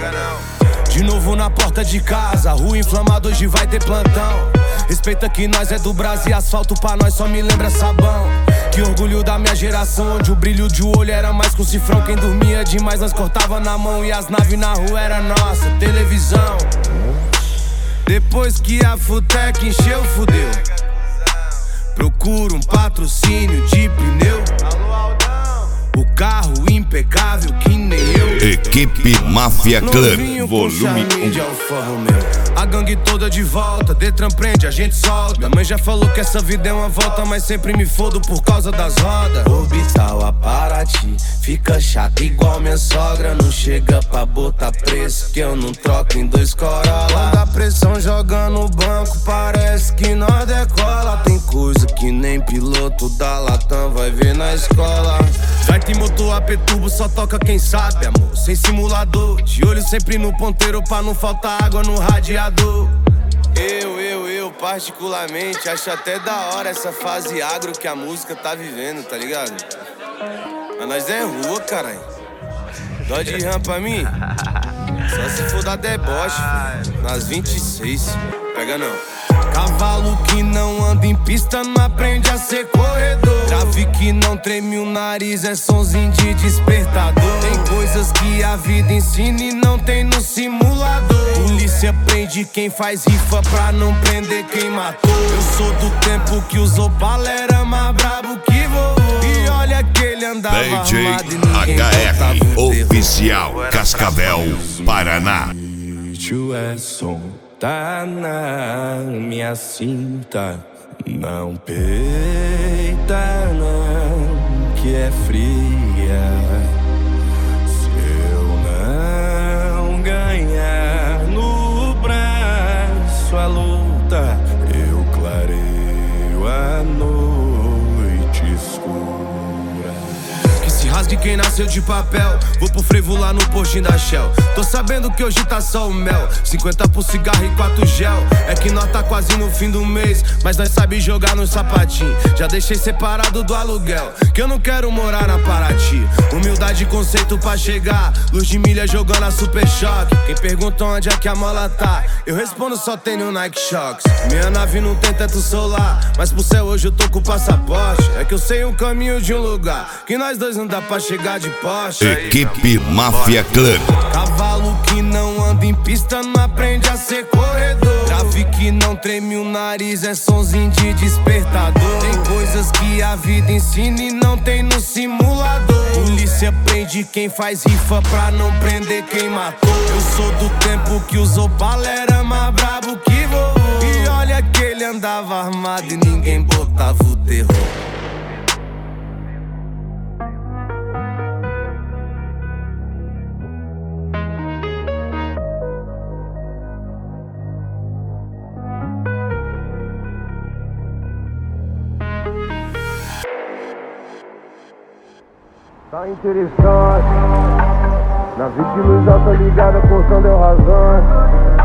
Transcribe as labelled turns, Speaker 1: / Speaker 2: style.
Speaker 1: De novo na porta de casa, rua inflamada, hoje vai ter plantão. Respeita que nós é do Brasil, asfalto pra nós só me lembra sabão. Que orgulho da minha geração, onde o brilho de olho era mais que um cifrão. Quem dormia demais nós cortava na mão e as naves na rua era nossa televisão. Depois que a Futec encheu, fudeu. Procuro um patrocínio de pneu. O carro impecável que nem eu.
Speaker 2: Equipe Máfia Club, volume
Speaker 1: 1. A gangue toda de volta, Detran prende, a gente solta. Minha mãe já falou que essa vida é uma volta, mas sempre me fodo por causa das rodas. Orbital a Paraty, fica chato igual minha sogra. Não chega pra botar preço, que eu não troco em 2 Corolla. Quando a pressão joga no banco, parece que nós decola. Tem coisa que nem piloto da Latam vai ver na escola. Vai ter motor AP turbo, só toca quem sabe, amor. Sem simulador, de olho sempre no ponteiro pra não faltar água no radiador. Eu particularmente acho até da hora essa fase agro que a música tá vivendo, tá ligado? Mas nós é rua, caralho. Dó de ram pra mim? Só se for da deboche, filho. Nas 26, pega não. Cavalo que não anda em pista não aprende a ser corredor. Trave que não treme o nariz é sonzinho de despertador. Tem coisas que a vida ensina e não tem no simulador. Polícia prende quem faz rifa pra não prender quem matou. Eu sou do tempo que usou bala, era mais brabo que vovô. E olha que ele andava
Speaker 2: DJ
Speaker 1: armado e ninguém
Speaker 2: HR Oficial, Cascavel, Paraná.
Speaker 1: O é som, tá na minha cinta. Não peita não, que é fria. Se eu não ganhar no braço a luta, eu clareio a noite escura. Que se rasgue quem nasceu de papel. Vou pro frevo lá no postinho da Shell. Tô sabendo que hoje tá só o mel. 50 por cigarro e 4 gel. É que nós tá quase no fim do mês, mas nós sabe jogar no sapatinho. Já deixei separado do aluguel, que eu não quero morar na Paraty. Humildade e conceito pra chegar. Luz de milha jogando a Super Choque. Quem pergunta onde é que a mola tá, eu respondo só tem no Nike Shox. Minha nave não tem teto solar, mas pro céu hoje eu tô com o passaporte. É que eu sei um caminho de um lugar que nós dois não dá pra chegar de Porsche.
Speaker 2: Equipe Máfia Club.
Speaker 1: Cavalo que não anda em pista não aprende a ser corredor. Trave que não treme o nariz é sonzinho de despertador. Tem coisas que a vida ensina e não tem no simulador. Polícia prende quem faz rifa pra não prender quem matou. Eu sou do tempo que usou bala, era mais brabo que vovô. E olha que ele andava armado e ninguém botava o terror.
Speaker 3: Tá interessante, na 20 luz alta ligada, porção deu razão.